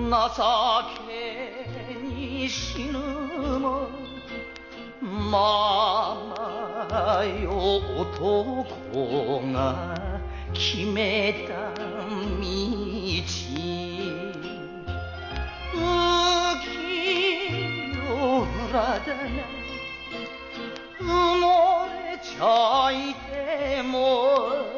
けに死ぬもままよ男が決めた道浮世裏だな埋もれちゃいても